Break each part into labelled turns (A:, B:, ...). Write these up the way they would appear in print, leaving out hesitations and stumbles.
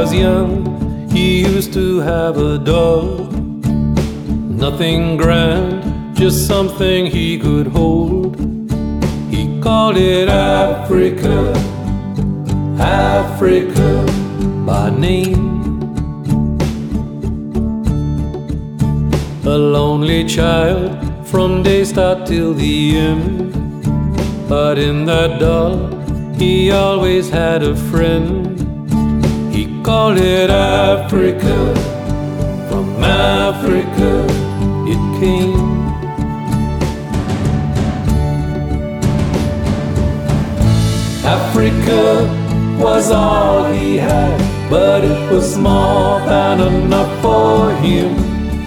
A: was young, he used to have a doll. Nothing grand, just something he could hold. He called it Africa, Africa by name. A lonely child from day start till the end, but in that doll he always had a friend. He called it Africa, from Africa it came. Africa was all he had, but it was more than enough for him.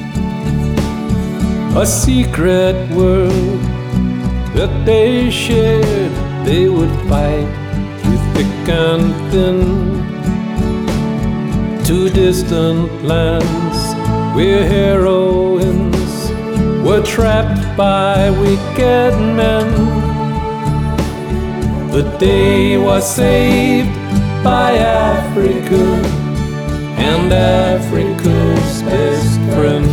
A: A secret world that they shared. They would fight through thick and thin, to distant lands where heroines were trapped by wicked men. The day was saved by Africa and Africa's best friend.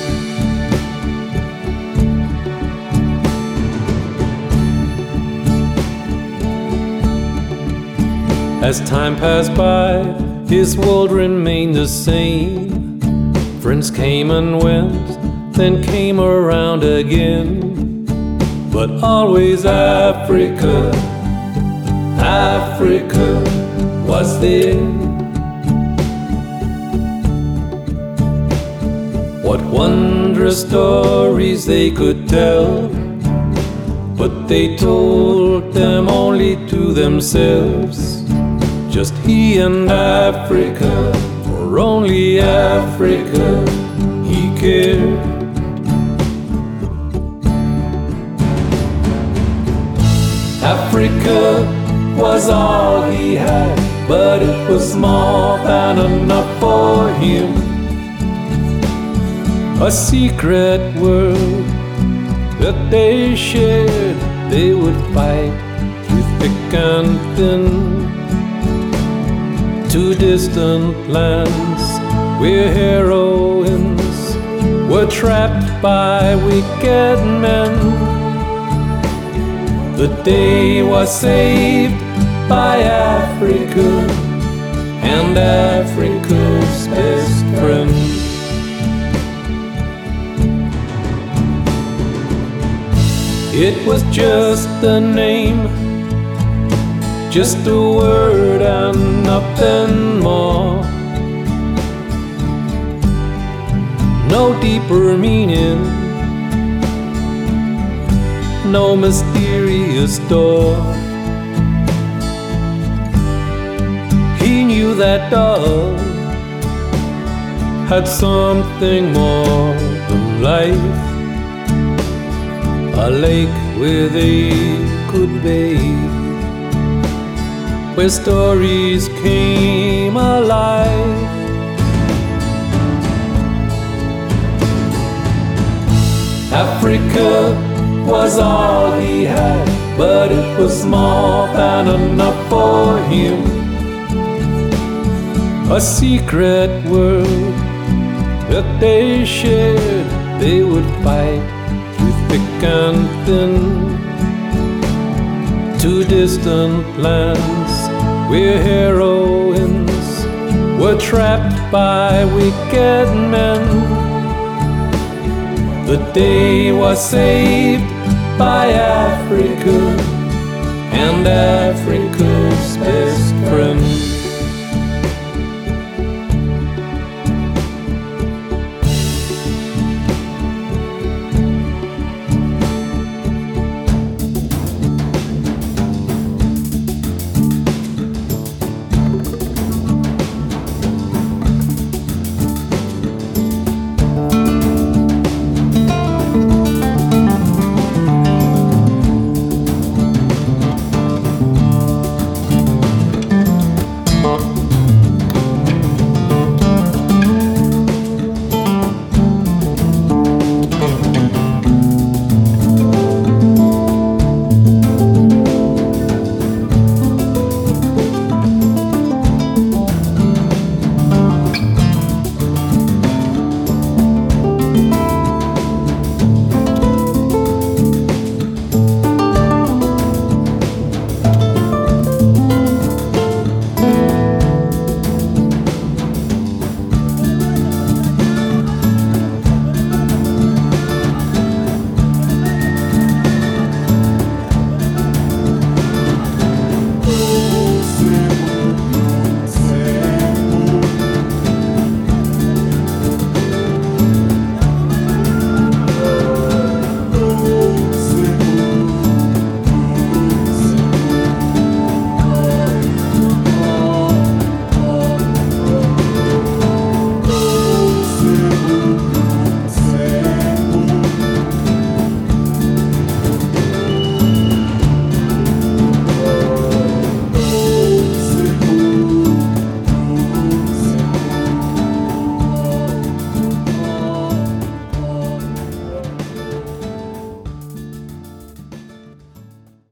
A: As time passed by, his world remained the same. Friends came and went, then came around again. But always Africa, Africa was there. What wondrous stories they could tell, but they told them only to themselves. Just he and Africa, for only Africa he cared. Africa was all he had, but it was more than enough for him. A secret world that they shared. They would fight through thick and thin, to distant lands where heroines were trapped by wicked men. The day was saved by Africa and Africa's best friend. It was just a name, just a word and nothing more. No deeper meaning, no mysterious door. He knew that doll had something more than life, a lake where they could bathe, where stories came alive. Africa was all he had, but it was more than enough for him. A secret world that they shared. They would fight through thick and thin, to distant lands where heroines were trapped by wicked men. The day was saved by Africa and